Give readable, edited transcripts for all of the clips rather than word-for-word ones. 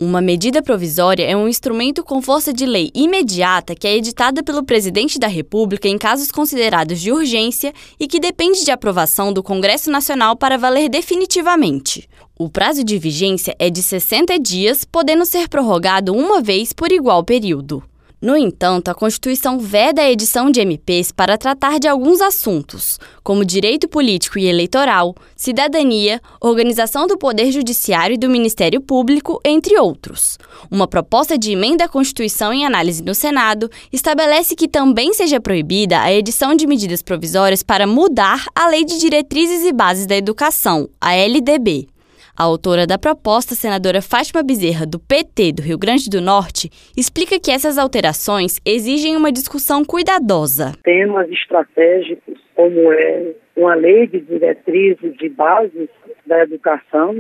Uma medida provisória é um instrumento com força de lei imediata que é editada pelo presidente da República em casos considerados de urgência e que depende de aprovação do Congresso Nacional para valer definitivamente. O prazo de vigência é de 60 dias, podendo ser prorrogado uma vez por igual período. No entanto, a Constituição veda a edição de MPs para tratar de alguns assuntos, como direito político e eleitoral, cidadania, organização do Poder Judiciário e do Ministério Público, entre outros. Uma proposta de emenda à Constituição em análise no Senado estabelece que também seja proibida a edição de medidas provisórias para mudar a Lei de Diretrizes e Bases da Educação, a LDB. A autora da proposta, senadora Fátima Bezerra, do PT do Rio Grande do Norte, explica que essas alterações exigem uma discussão cuidadosa. Temas estratégicos, como é uma lei de diretrizes de bases da educação,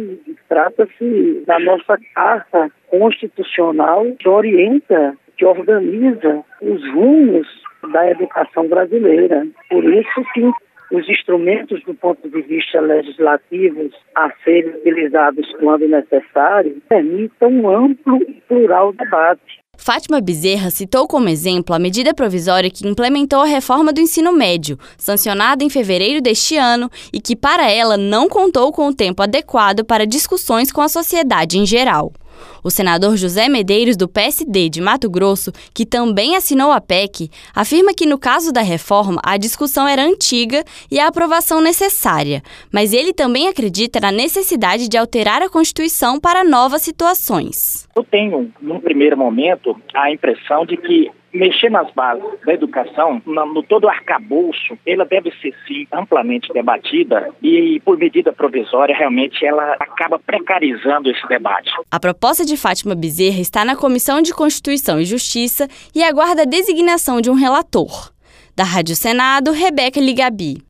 trata-se da nossa Carta Constitucional que orienta, que organiza os rumos da educação brasileira. Por isso que os instrumentos do ponto de vista legislativo a serem utilizados quando necessário permitam um amplo e plural debate. Fátima Bezerra citou como exemplo a medida provisória que implementou a reforma do ensino médio, sancionada em fevereiro deste ano e que, para ela, não contou com o tempo adequado para discussões com a sociedade em geral. O senador José Medeiros, do PSD de Mato Grosso, que também assinou a PEC, afirma que no caso da reforma a discussão era antiga e a aprovação necessária, mas ele também acredita na necessidade de alterar a Constituição para novas situações. Eu tenho, num primeiro momento, a impressão de que mexer nas bases da educação, no todo o arcabouço, ela deve ser, sim, amplamente debatida e, por medida provisória, realmente ela acaba precarizando esse debate. A proposta de Fátima Bezerra está na Comissão de Constituição e Justiça e aguarda a designação de um relator. Da Rádio Senado, Rebeca Ligabi.